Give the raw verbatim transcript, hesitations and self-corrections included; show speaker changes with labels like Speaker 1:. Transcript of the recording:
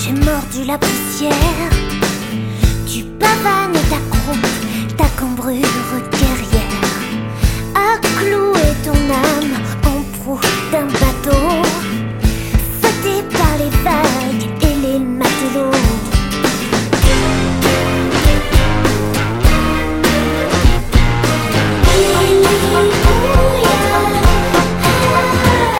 Speaker 1: J'ai mordu la poussière, tu pavanes ta croupe, ta cambrure guerrière, à clouer ton âme en proue d'un bâton.